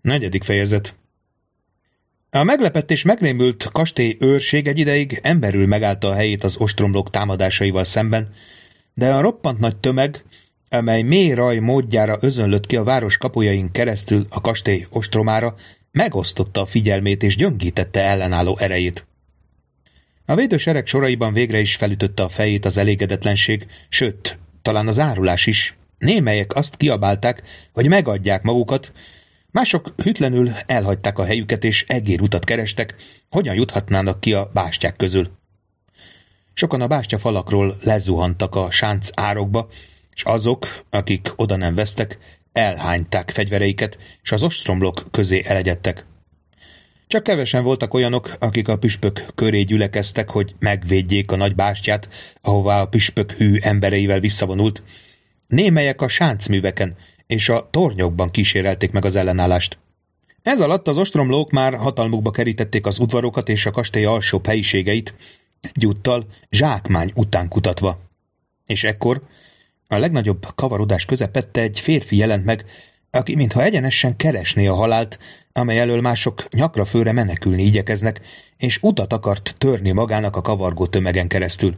Negyedik fejezet. A meglepett és megrémült kastély őrség egy ideig emberül megállta a helyét az ostromlók támadásaival szemben, de a roppant nagy tömeg, amely mély raj módjára özönlött ki a város kapujain keresztül a kastély ostromára, megosztotta a figyelmét és gyöngítette ellenálló erejét. A védősereg soraiban végre is felütötte a fejét az elégedetlenség, sőt, talán az árulás is. Némelyek azt kiabálták, hogy megadják magukat, mások hűtlenül elhagyták a helyüket és egérutat kerestek, hogyan juthatnának ki a bástyák közül. Sokan a bástya falakról lezuhantak a sánc árokba, és azok, akik oda nem vesztek, elhányták fegyvereiket, és az ostromlók közé elegyedtek. Csak kevesen voltak olyanok, akik a püspök köré gyülekeztek, hogy megvédjék a nagy bástyát, ahová a püspök hű embereivel visszavonult. Némelyek a sáncműveken és a tornyokban kísérelték meg az ellenállást. Ez alatt az ostromlók már hatalmukba kerítették az udvarokat és a kastély alsóbb helyiségeit, egyúttal zsákmány után kutatva. És ekkor a legnagyobb kavarodás közepette egy férfi jelent meg, aki mintha egyenesen keresné a halált, amely elől mások nyakra főre menekülni igyekeznek, és utat akart törni magának a kavargó tömegen keresztül.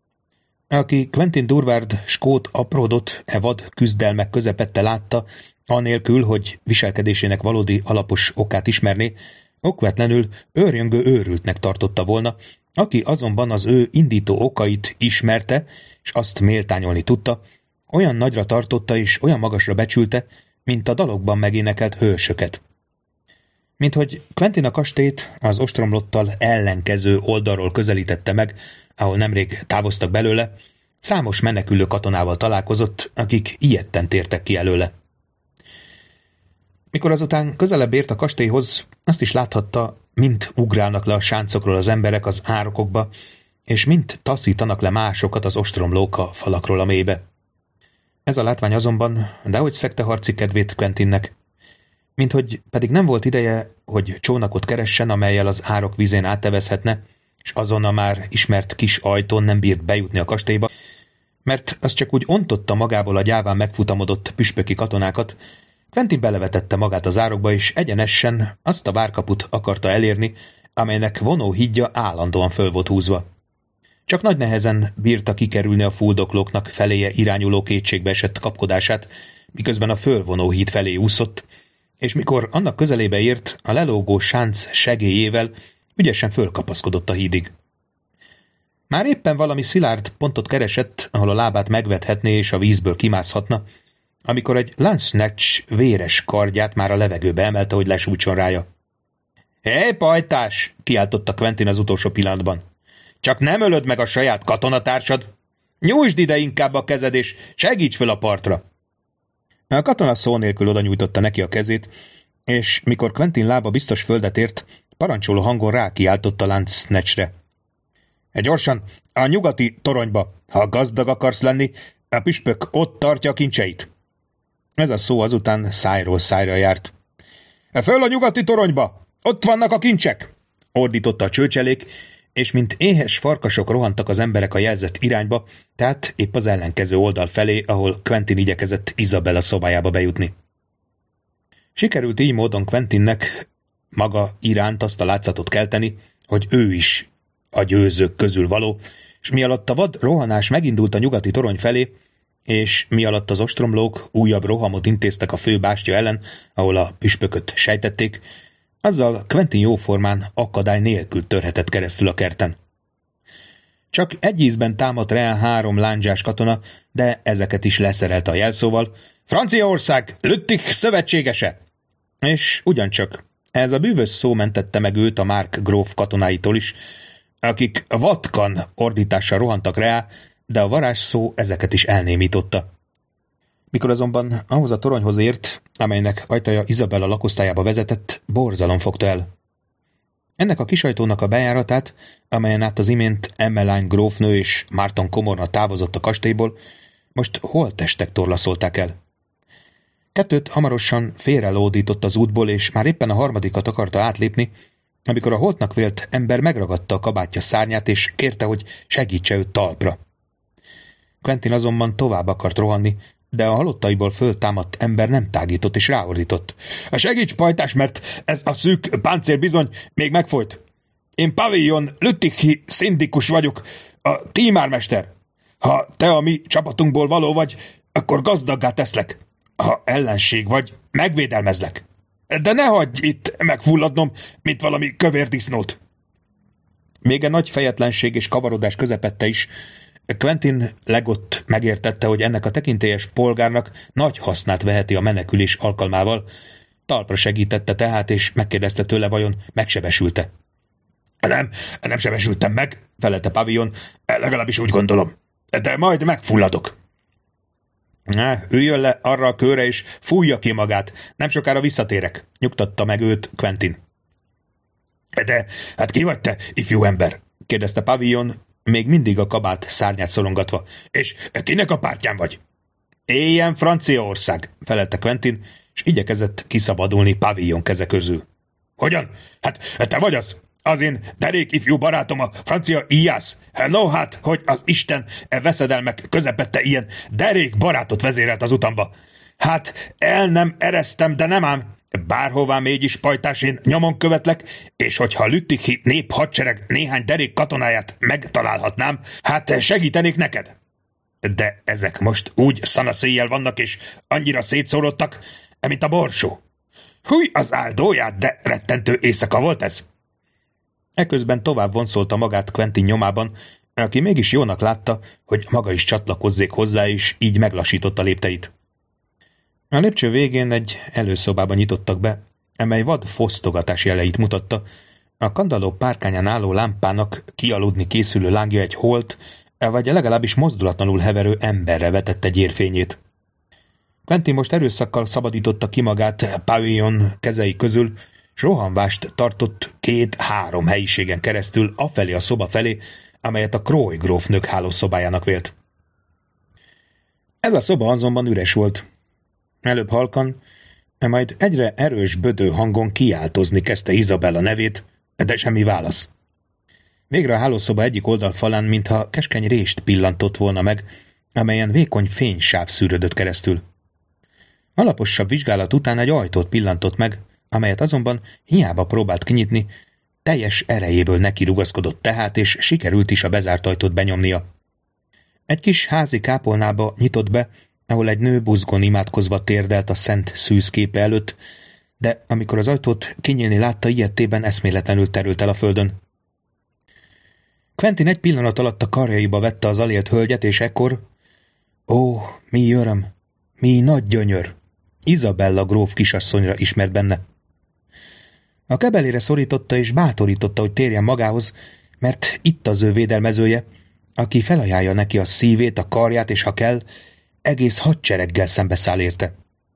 Aki Quentin Durward skót apródot vad küzdelmek közepette látta, anélkül, hogy viselkedésének valódi alapos okát ismerné, okvetlenül őrjöngő őrültnek tartotta volna, aki azonban az ő indító okait ismerte, és azt méltányolni tudta, olyan nagyra tartotta és olyan magasra becsülte, mint a dalokban megénekelt hősöket. Minthogy Quentin a kastélyt az ostromlottal ellenkező oldalról közelítette meg, ahol nemrég távoztak belőle, számos menekülő katonával találkozott, akik ijedten tértek ki előle. Mikor azután közelebb ért a kastélyhoz, azt is láthatta, mint ugrálnak le a sáncokról az emberek az árokokba, és mint taszítanak le másokat az ostromlók a falakról a mélybe. Ez a látvány azonban dehogy szegte harci kedvét Quentinnek, minthogy pedig nem volt ideje, hogy csónakot keressen, amellyel az árok vízén áttevezhetne, és azon a már ismert kis ajtón nem bírt bejutni a kastélyba, mert az csak úgy ontotta magából a gyáván megfutamodott püspöki katonákat. Quentin belevetette magát az árokba, és egyenesen azt a várkaput akarta elérni, amelynek vonóhídja állandóan föl volt húzva. Csak nagy nehezen bírta kikerülni a fuldoklóknak feléje irányuló kétségbe esett kapkodását, miközben a fölvonóhíd felé úszott, és mikor annak közelébe ért, a lelógó sánc segélyével ügyesen fölkapaszkodott a hídig. Már éppen valami szilárd pontot keresett, ahol a lábát megvethetné és a vízből kimászhatna, amikor egy Lansnatch véres kardját már a levegőbe emelte, hogy lesújtson rája. Hé, pajtás! Kiáltotta Quentin az utolsó pillanatban. Csak nem ölöd meg a saját katonatársad! Nyújtsd ide inkább a kezed, és segíts föl a partra! A katona szó nélkül oda nyújtotta neki a kezét, és mikor Quentin lába biztos földet ért, parancsoló hangon rákiáltott a Lansnatchre. Gyorsan, a nyugati toronyba, ha gazdag akarsz lenni, a püspök ott tartja a kincseit. Ez a szó azután szájról szájra járt. Föl a nyugati toronyba! Ott vannak a kincsek! Ordította a csőcselék, és mint éhes farkasok rohantak az emberek a jelzett irányba, tehát épp az ellenkező oldal felé, ahol Quentin igyekezett Isabella szobájába bejutni. Sikerült így módon Quentinnek maga iránt azt a látszatot kelteni, hogy ő is a győzők közül való, és mialatt a vad rohanás megindult a nyugati torony felé, és mialatt az ostromlók újabb rohamot intéztek a fő bástya ellen, ahol a püspököt sejtették, azzal Quentin jóformán akadály nélkül törhetett keresztül a kerten. Csak egy ízben támadt rá 3 lándzsás katona, de ezeket is leszerelte a jelszóval: Franciaország, Lüttich szövetségese! És ugyancsak ez a bűvös szó mentette meg őt a Mark gróf katonáitól is, akik vatkan ordítással rohantak rá, de a varázsszó ezeket is elnémította. Mikor azonban ahhoz a toronyhoz ért, amelynek ajtaja Isabella lakosztályába vezetett, borzalom fogta el. Ennek a kisajtónak a bejáratát, amelyen át az imént Emmeline grófnő és Marton Komorna távozott a kastélyból, most holttestek torlaszolták el. 2 hamarosan félrelódított az útból, és már éppen a 3. akarta átlépni, amikor a holtnak vélt ember megragadta a kabátja szárnyát, és kérte, hogy segítse őt talpra. Quentin azonban tovább akart rohanni, de a halottaiból föltámadt ember nem tágított és ráordított. Segíts, pajtás, mert ez a szűk páncél bizony még megfojt. Én Pavillon Lüttichi szindikus vagyok, a tímármester. Ha te a mi csapatunkból való vagy, akkor gazdaggá teszlek. Ha ellenség vagy, megvédelmezlek. De ne hagyj itt megfulladnom, mint valami kövérdisznót. Még a nagy fejetlenség és kavarodás közepette is Quentin Legott megértette, hogy ennek a tekintélyes polgárnak nagy hasznát veheti a menekülés alkalmával. Talpra segítette tehát, és megkérdezte tőle, vajon megsebesült-e. Nem sebesültem meg, felelte Pavillon, legalábbis úgy gondolom. De majd megfulladok. Üljön le arra a kőre, és fújja ki magát. Nem sokára visszatérek, nyugtatta meg őt Quentin. De hát ki vagy te, ifjú ember? Kérdezte Pavillon, még mindig a kabát szárnyát szorongatva. És kinek a pártján vagy? Éljen Franciaország, felelte Quentin, és igyekezett kiszabadulni Pavillon keze közül. Hogyan? Hát te vagy az? Az én derék ifjú barátom, a francia Ijász. No hát, hogy az Isten veszedelmek közepette ilyen derék barátot vezérelt az utamba. Hát el nem eresztem, de nem ám. Bárhová mégy is, pajtás, én nyomon követlek, és hogyha Lüttichi nép hadsereg néhány derék katonáját megtalálhatnám, hát segítenék neked. De ezek most úgy szanaszéjjel vannak, és annyira szétszórodtak, mint a borsó. Húj az áldóját, de rettentő éjszaka volt ez. Eközben tovább vonszolta magát Quentin nyomában, aki mégis jónak látta, hogy maga is csatlakozzék hozzá, és így meglassította lépteit. A lépcső végén egy előszobában nyitottak be, amely vad fosztogatás jeleit mutatta. A kandalló párkányán álló lámpának kialudni készülő lángja egy holt, vagy legalábbis mozdulatlanul heverő emberre vetette gyérfényét. Quentin most erőszakkal szabadította ki magát Pavillon kezei közül, s rohanvást tartott 2-3 helyiségen keresztül afelé a szoba felé, amelyet a Croy grófnők hálószobájának vélt. Ez a szoba azonban üres volt. Előbb halkan, majd egyre erősbödő hangon kiáltozni kezdte Izabella nevét, de semmi válasz. Végre a hálószoba egyik oldalfalán, mintha keskeny rést pillantott volna meg, amelyen vékony fénysáv szűrődött keresztül. Alaposabb vizsgálat után egy ajtót pillantott meg, amelyet azonban hiába próbált kinyitni, teljes erejéből nekirugaszkodott tehát, és sikerült is a bezárt ajtót benyomnia. Egy kis házi kápolnába nyitott be, ahol egy nő buzgón imádkozva térdelt a szent szűz képe előtt, de amikor az ajtót kinyílni látta, ijedtében eszméletlenül terült el a földön. Quentin egy pillanat alatt a karjaiba vette az alélt hölgyet, és ekkor... Ó, mi öröm, mi nagy gyönyör! Izabella gróf kisasszonyra ismert benne. A kebelére szorította és bátorította, hogy térjen magához, mert itt az ő védelmezője, aki felajánlja neki a szívét, a karját, és ha kell, egész hadsereggel szembeszáll érte.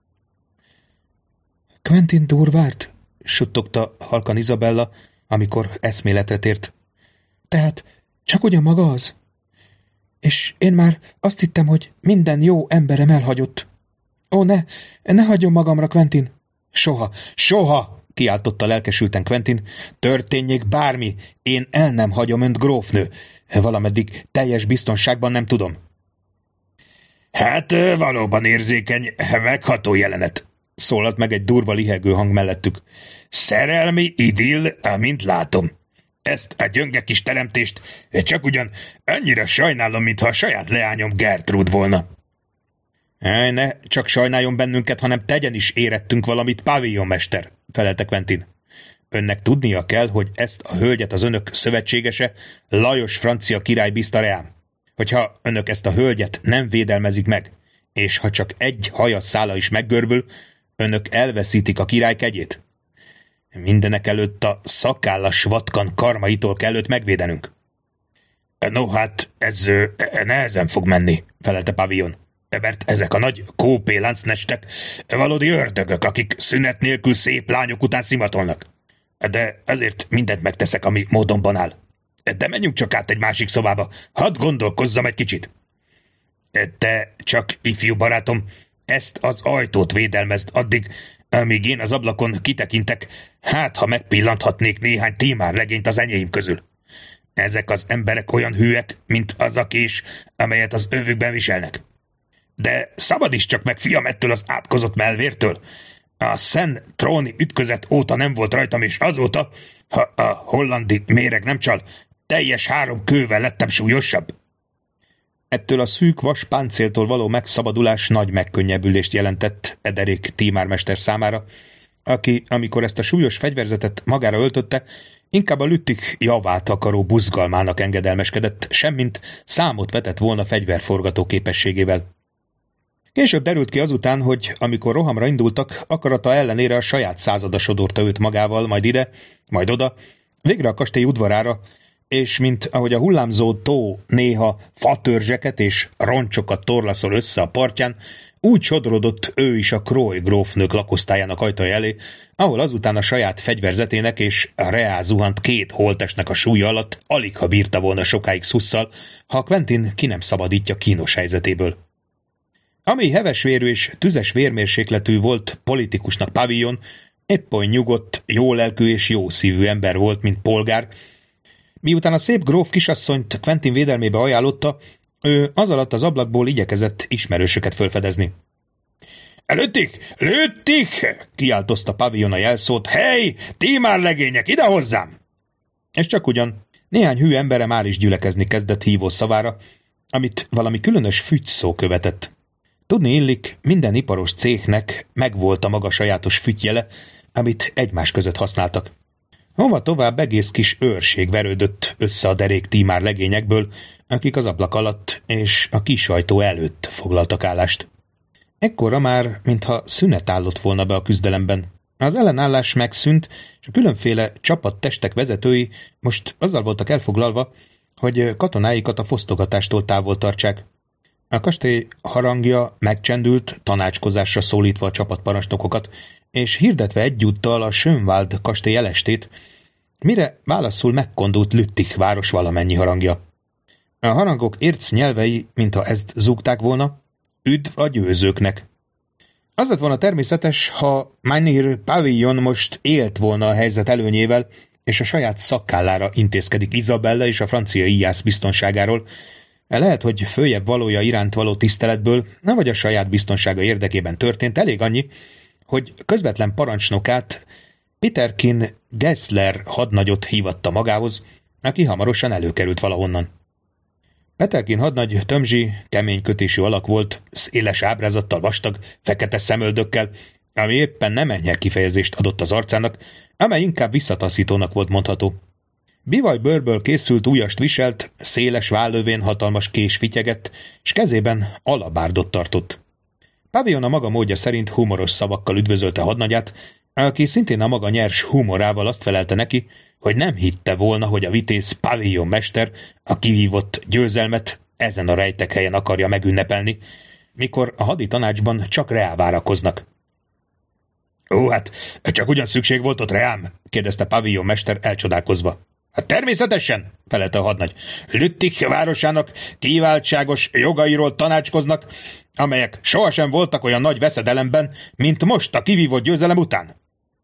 Quentin Durward, suttogta halkan Izabella, amikor eszméletre tért. Tehát csak ugyan maga az? És én már azt hittem, hogy minden jó emberem elhagyott. Ó, ne hagyjon magamra, Quentin! Soha! Kiáltotta lelkesülten Quentin. Történjék bármi, én el nem hagyom önt, grófnő. Valameddig teljes biztonságban nem tudom. Hát valóban érzékeny, megható jelenet, szólalt meg egy durva lihegő hang mellettük. Szerelmi idill, amint látom. Ezt a gyönge kis teremtést csak ugyan annyira sajnálom, mintha a saját leányom Gertrude volna. Ne csak sajnáljon bennünket, hanem tegyen is érettünk valamit, Pavillon mester, felelte Quentin. Önnek tudnia kell, hogy ezt a hölgyet az önök szövetségese, Lajos francia király bízta reám. Hogyha önök ezt a hölgyet nem védelmezik meg, és ha csak egy haja szála is meggörbül, önök elveszítik a király kegyét. Mindenek előtt a szakállas vatkan karmaitól kell őt megvédenünk. No hát, ez nehezen fog menni, felelte Pavillon, mert ezek a nagy kópé láncnestek valódi ördögök, akik szünet nélkül szép lányok után szimatolnak. De azért mindent megteszek, ami módonban áll. De menjünk csak át egy másik szobába, hadd gondolkozzam egy kicsit. Te csak, ifjú barátom, ezt az ajtót védelmezd addig, amíg én az ablakon kitekintek, hát ha megpillanthatnék néhány tímár legényt az enyém közül. Ezek az emberek olyan hűek, mint az a kés, amelyet az övükben viselnek. De szabadíts csak meg, fiam, ettől az átkozott melvértől. A Szent tróni ütközet óta nem volt rajtam, és azóta, ha a hollandi méreg nem csal, teljes 3 kővel lettem súlyosabb. Ettől a szűk vas páncéltól való megszabadulás nagy megkönnyebbülést jelentett Ederik tímármester számára, aki, amikor ezt a súlyos fegyverzetet magára öltötte, inkább a Lüttik javát akaró buzgalmának engedelmeskedett, semmint számot vetett volna fegyverforgató képességével. Később derült ki azután, hogy amikor rohamra indultak, akarata ellenére a saját százada sodorta őt magával, majd ide, majd oda, végre a kastély udvarára, és mint ahogy a hullámzó tó néha fatörzseket és roncsokat torlaszol össze a partján, úgy sodrodott ő is a Croy grófnők lakosztályának ajtaja elé, ahol azután a saját fegyverzetének és a reál zuhant 2 holtesnek a súlya alatt aligha bírta volna sokáig szusszal, ha Quentin ki nem szabadítja kínos helyzetéből. Ami hevesvérű és tüzes vérmérsékletű volt politikusnak Pavillon, épp oly nyugodt, jólelkű és jószívű ember volt, mint polgár. Miután a szép gróf kisasszonyt Quentin védelmébe ajánlotta, ő az alatt az ablakból igyekezett ismerősöket fölfedezni. Lüttik! Kiáltozta Pavillon a jelszót. Hey, tímár legények, ide hozzám! És csak ugyan néhány hű embere már is gyülekezni kezdett hívó szavára, amit valami különös fügyszó követett. Tudni illik, minden iparos céhnek megvolt a maga sajátos füttyjele, amit egymás között használtak. Hova tovább egész kis őrség verődött össze a derék tímár legényekből, akik az ablak alatt és a kis ajtó előtt foglaltak állást. Ekkorra már, mintha szünet állott volna be a küzdelemben. Az ellenállás megszűnt, és a különféle csapattestek vezetői most azzal voltak elfoglalva, hogy katonáikat a fosztogatástól távol tartsák. A kastély harangja megcsendült, tanácskozásra szólítva a csapatparancsnokokat, és hirdetve egyúttal a Schönwald kastély elestét, mire válaszul megkondult Lüttik város valamennyi harangja. A harangok érc nyelvei, mintha ezt zúgták volna, üdv a győzőknek. Az lett volna természetes, ha Mynheer Pavillon most élt volna a helyzet előnyével, és a saját szakállára intézkedik Izabella és a francia íjász biztonságáról. Lehet, hogy följebb valója iránt való tiszteletből, nem vagy a saját biztonsága érdekében történt, elég annyi, hogy közvetlen parancsnokát, Peterkin Gessler hadnagyot hívatta magához, aki hamarosan előkerült valahonnan. Peterkin hadnagy tömzsi, kemény kötésű alak volt, széles ábrázattal, vastag, fekete szemöldökkel, ami éppen nem enyhe kifejezést adott az arcának, amely inkább visszataszítónak volt mondható. Bivajbőrből készült ujjast viselt, széles vállövén hatalmas kés fityegett, s kezében alabárdot tartott. Pavillon a maga módja szerint humoros szavakkal üdvözölte hadnagyát, aki szintén a maga nyers humorával azt felelte neki, hogy nem hitte volna, hogy a vitéz Pavillon mester a kivívott győzelmet ezen a rejtek helyen akarja megünnepelni, mikor a hadi tanácsban csak reá várakoznak. Ó, hát csak ugyan szükség volt ott reám? Kérdezte Pavillon mester elcsodálkozva. Hát természetesen, felelte a hadnagy. Lüttik városának kiváltságos jogairól tanácskoznak, amelyek sohasem voltak olyan nagy veszedelemben, mint most a kivívott győzelem után.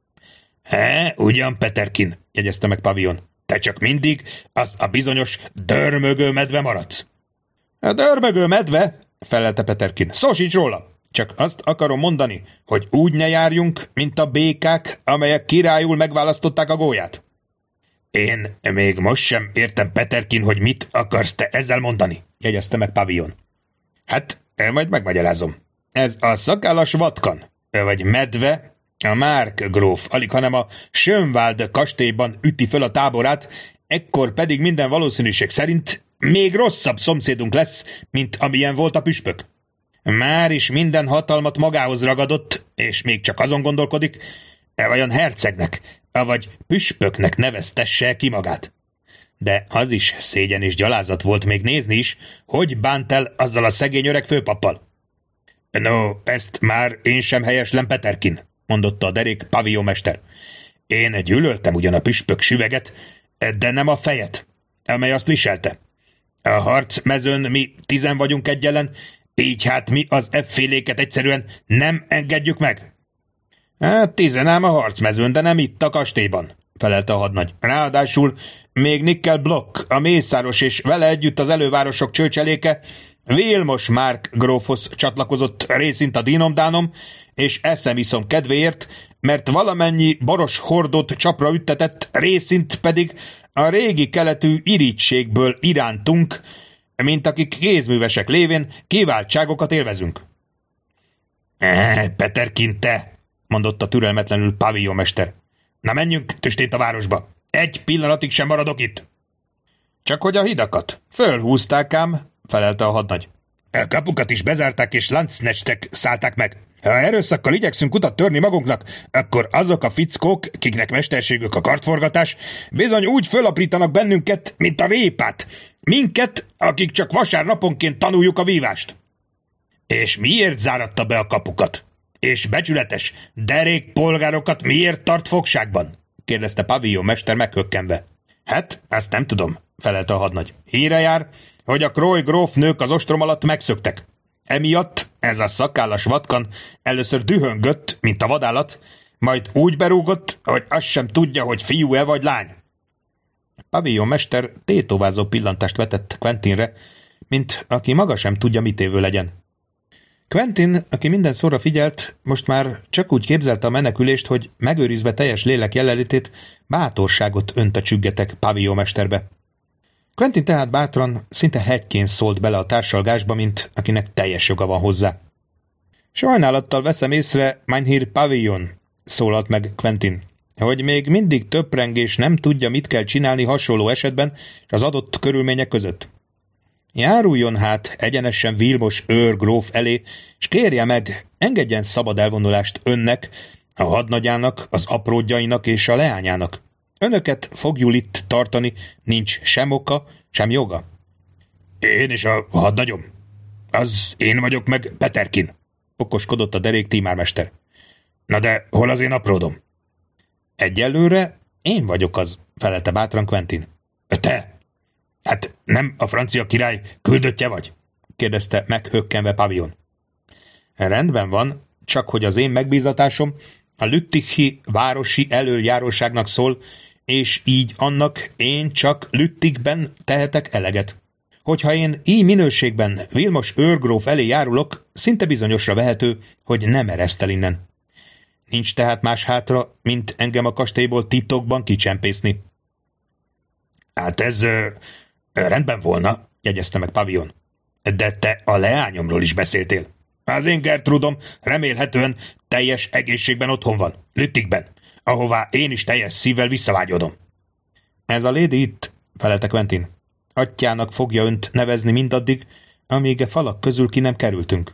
Ugyan, Peterkin, jegyezte meg Pavillon. Te csak mindig az a bizonyos dörmögő medve maradsz. A dörmögő medve, felelte Peterkin. Szó sincs róla. Csak azt akarom mondani, hogy úgy ne járjunk, mint a békák, amelyek királyul megválasztották a gólyát. Én még most sem értem, Peterkin, hogy mit akarsz te ezzel mondani, jegyezte meg Pavillon. Hát, majd megmagyarázom. Ez a szakállas vatkan, vagy medve, a Márk gróf, alig hanem a Schönwald kastélyban üti föl a táborát, ekkor pedig minden valószínűség szerint még rosszabb szomszédunk lesz, mint amilyen volt a püspök. Már is minden hatalmat magához ragadott, és még csak azon gondolkodik, vajon hercegnek, vagy püspöknek neveztesse ki magát. De az is szégyen és gyalázat volt még nézni is, hogy bánt el azzal a szegény öreg főpappal. No, ezt már én sem helyeslem, Peterkin, mondotta a derék Pavillon mester. Én gyűlöltem ugyan a püspök süveget, de nem a fejet, amely azt viselte. A harcmezőn mi 10 vagyunk egy ellen, így hát mi az efféléket egyszerűen nem engedjük meg. Hát 10 ám a harcmezőn, de nem itt a kastélyban, felelte a hadnagy. Ráadásul még Nickel Block, a mészáros és vele együtt az elővárosok csőcseléke, Vilmos Márk grófhoz csatlakozott részint a dínomdánom, és eszem-iszom kedvéért, mert valamennyi boros hordót csapra üttetett, részint pedig a régi keletű irítségből irántunk, mint akik kézművesek lévén kiváltságokat élvezünk. Peterkin, te, mondotta türelmetlenül pavillonmester. Na menjünk tüstént a városba. Egy pillanatig sem maradok itt. Csak hogy a hidakat fölhúzták ám, felelte a hadnagy. A kapukat is bezárták és lancnestek szállták meg. Ha erőszakkal igyekszünk utat törni magunknak, akkor azok a fickók, kiknek mesterségük a kartforgatás, bizony úgy fölaprítanak bennünket, mint a répát. Minket, akik csak vasárnaponként tanuljuk a vívást. És miért záratta be a kapukat? És becsületes, derék polgárokat miért tart fogságban? Kérdezte pavillonmester meghökkenve. Hát, ezt nem tudom, felelte a hadnagy. Híre jár, hogy a Kroy grófnők az ostrom alatt megszöktek. Emiatt ez a szakállas vatkan először dühöngött, mint a vadállat, majd úgy berúgott, hogy azt sem tudja, hogy fiú-e vagy lány. Pavillonmester tétovázó pillantást vetett Quentinre, mint aki maga sem tudja, mit évő legyen. Quentin, aki minden szóra figyelt, most már csak úgy képzelte a menekülést, hogy megőrizve teljes lélek jelenlétét, bátorságot önt a csüggetek pavillonmesterbe. Quentin tehát bátran, szinte hegyként szólt bele a társalgásba, mint akinek teljes joga van hozzá. Sajnálattal veszem észre, Meinherr Pavillon, szólalt meg Quentin, hogy még mindig töprengés nem tudja, mit kell csinálni hasonló esetben és az adott körülmények között. Járuljon hát egyenesen Vilmos őrgróf elé, és kérje meg, engedjen szabad elvonulást önnek, a hadnagyának, az apródjainak és a leányának. Önöket fogjuk itt tartani, nincs sem oka, sem joga. Én és a hadnagyom? Az én vagyok meg Peterkin, okoskodott a derék tímármester. Na de hol az én apródom? Egyelőre én vagyok az, felelte bátran Quentin. Te? Hát nem a francia király küldöttje vagy? Kérdezte meghökkenve Pavillon. Rendben van, csak hogy az én megbízatásom a Lüttichi városi elöljáróságnak szól, és így annak én csak Lüttichben tehetek eleget. Hogyha én így minőségben Vilmos őrgróf elé járulok, szinte bizonyosra vehető, hogy nem ereszt el innen. Nincs tehát más hátra, mint engem a kastélyból titokban kicsempészni. Hát ez rendben volna, jegyezte meg Pavillon. De te a leányomról is beszéltél. Az én Gertrudom remélhetően teljes egészségben otthon van, Lüttichben, ahová én is teljes szívvel visszavágyodom. Ez a lady itt, felelte Quentin. Atyának fogja önt nevezni mindaddig, amíg a falak közül ki nem kerültünk.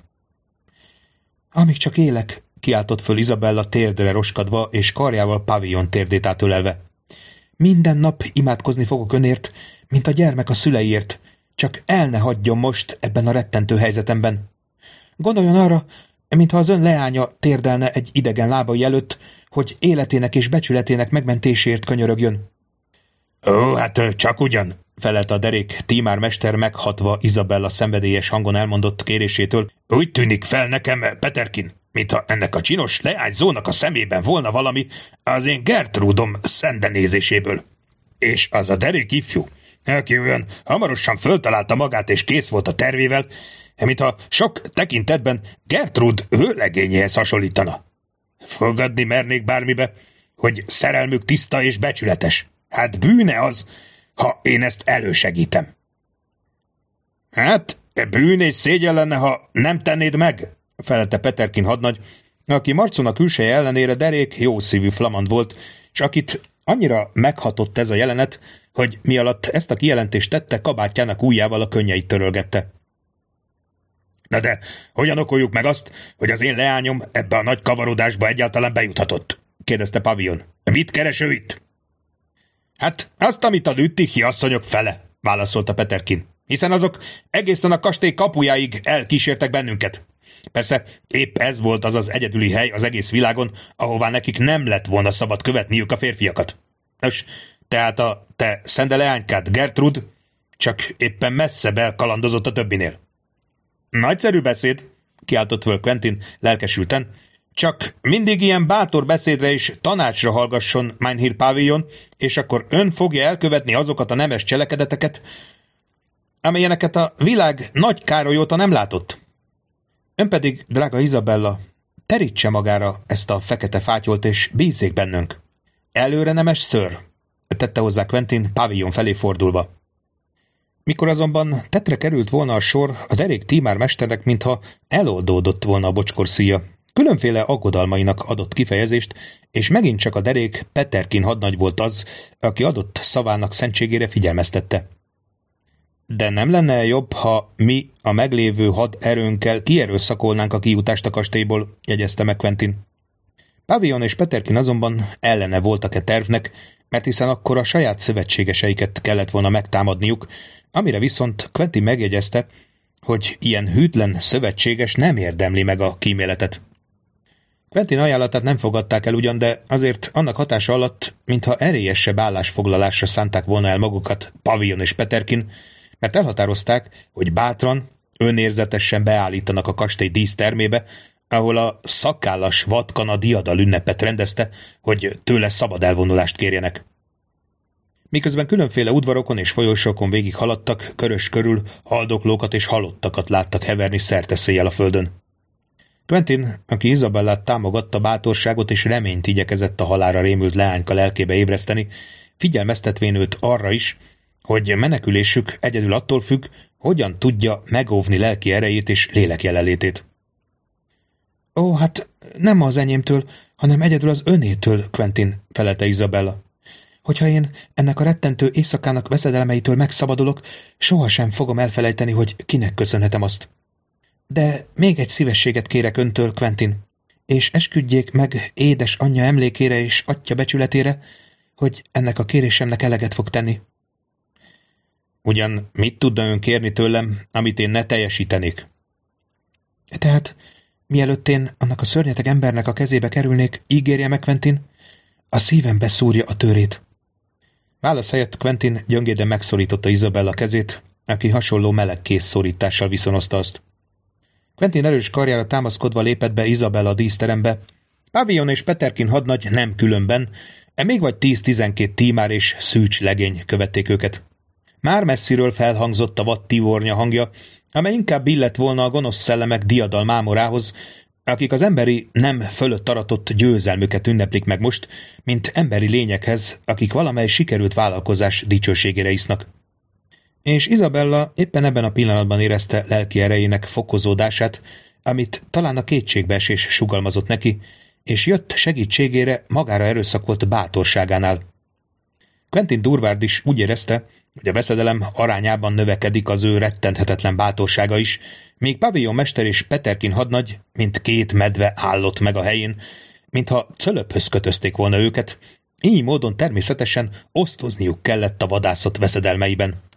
Amíg csak élek, kiáltott föl Isabella térdre roskadva és karjával Pavillon térdét átölelve. Minden nap imádkozni fogok önért, mint a gyermek a szüleiért, csak el ne hagyjon most ebben a rettentő helyzetemben. Gondoljon arra, mintha az ön leánya térdelne egy idegen lábai előtt, hogy életének és becsületének megmentéséért könyörögjön. Ó, hát csak ugyan, felelte a derék tímármester meghatva Isabella szenvedélyes hangon elmondott kérésétől. Úgy tűnik fel nekem, Peterkin, mintha ennek a csinos leányzónak a szemében volna valami az én Gertrudom szendenézéséből. És az a derék ifjú, aki olyan hamarosan föltalálta magát és kész volt a tervével, mintha sok tekintetben Gertrud hőlegényéhez hasonlítana. Fogadni mernék bármibe, hogy szerelmük tiszta és becsületes. Hát bűne az, ha én ezt elősegítem. Hát, bűn és szégyen lenne, ha nem tennéd meg, felelte Peterkin hadnagy, aki Marcona külseje ellenére derék, jószívű flamand volt, és akit annyira meghatott ez a jelenet, hogy mi alatt ezt a kijelentést tette, kabátjának ujjával a könnyeit törölgette. Na de hogyan okoljuk meg azt, hogy az én leányom ebbe a nagy kavarodásba egyáltalán bejuthatott? Kérdezte Pavillon. Mit keres ő itt? Hát azt, amit a Lüttichi asszonyok fele, válaszolta Peterkin, hiszen azok egészen a kastély kapujáig elkísértek bennünket. Persze épp ez volt az az egyedüli hely az egész világon, ahová nekik nem lett volna szabad követniük a férfiakat. Nos, tehát a te szende leánykád Gertrud csak éppen messzebb elkalandozott a többinél. Nagyszerű beszéd, kiáltott föl Quentin lelkesülten, csak mindig ilyen bátor beszédre és tanácsra hallgasson Meinherr Pavillon, és akkor ön fogja elkövetni azokat a nemes cselekedeteket, amilyeneket a világ Nagy Károly óta nem látott. Ön pedig, drága Izabella, terítse magára ezt a fekete fátyolt, és bízzék bennünk. Előre nemes ször, tette hozzá Quentin Pavillon felé fordulva. Mikor azonban tetre került volna a sor, a derék tímármesternek mintha eloldódott volna a bocskor szíja. Különféle aggodalmainak adott kifejezést, és megint csak a derék Peterkin hadnagy volt az, aki adott szavának szentségére figyelmeztette. De nem lenne jobb, ha mi a meglévő haderőnkkel kierőszakolnánk a kijutást a kastélyból, jegyezte meg Quentin. Pavillon és Peterkin azonban ellene voltak tervnek, mert hiszen akkor a saját szövetségeseiket kellett volna megtámadniuk, amire viszont Quentin megjegyezte, hogy ilyen hűtlen szövetséges nem érdemli meg a kíméletet. Quentin ajánlatát nem fogadták el ugyan, de azért annak hatása alatt, mintha erélyesebb állásfoglalásra szánták volna el magukat Pavillon és Peterkin, mert elhatározták, hogy bátran, önérzetesen beállítanak a kastély dísztermébe, ahol a szakállas vadkana diadal ünnepet rendezte, hogy tőle szabad elvonulást kérjenek. Miközben különféle udvarokon és folyosókon végig haladtak, körös körül haldoklókat és halottakat láttak heverni szerteszéjjel a földön. Quentin, aki Izabellát támogatta, bátorságot és reményt igyekezett a halálra rémült leányka lelkébe ébreszteni, figyelmeztetvén őt arra is, hogy menekülésük egyedül attól függ, hogyan tudja megóvni lelki erejét és lélek jelenlétét. Ó, hát nem az enyémtől, hanem egyedül az önétől, Quentin, felelte Izabella. Hogyha én ennek a rettentő éjszakának veszedelmeitől megszabadulok, sohasem fogom elfelejteni, hogy kinek köszönhetem azt. De még egy szívességet kérek öntől, Quentin, és esküdjék meg édes anyja emlékére és atya becsületére, hogy ennek a kérésemnek eleget fog tenni. Ugyan mit tudna ön kérni tőlem, amit én ne teljesítenék? Tehát, mielőtt én annak a szörnyeteg embernek a kezébe kerülnék, ígérje meg, Quentin, a szívembe szúrja a tőrét. Válasz helyett Quentin gyöngéden megszorította Izabella kezét, aki hasonló meleg kézszorítással viszonozta azt. Quentin erős karjára támaszkodva lépett be Izabella a díszterembe. Pavillon és Peterkin hadnagy nem különben, még vagy 10-12 tímár és szűcs legény követték őket. Már messziről felhangzott a vad tivornya hangja, amely inkább illett volna a gonosz szellemek diadal mámorához, akik az emberi nem fölött aratott győzelmüket ünneplik meg most, mint emberi lényekhez, akik valamely sikerült vállalkozás dicsőségére isznak. És Izabella éppen ebben a pillanatban érezte lelki erejének fokozódását, amit talán a kétségbeesés sugalmazott neki, és jött segítségére magára erőszakolt bátorságánál. Quentin Durward is úgy érezte, hogy a veszedelem arányában növekedik az ő rettenthetetlen bátorsága is, míg Pavillon mester és Peterkin hadnagy, mint két medve állott meg a helyén, mintha cölöphöz kötözték volna őket, így módon természetesen osztozniuk kellett a vadászat veszedelmeiben.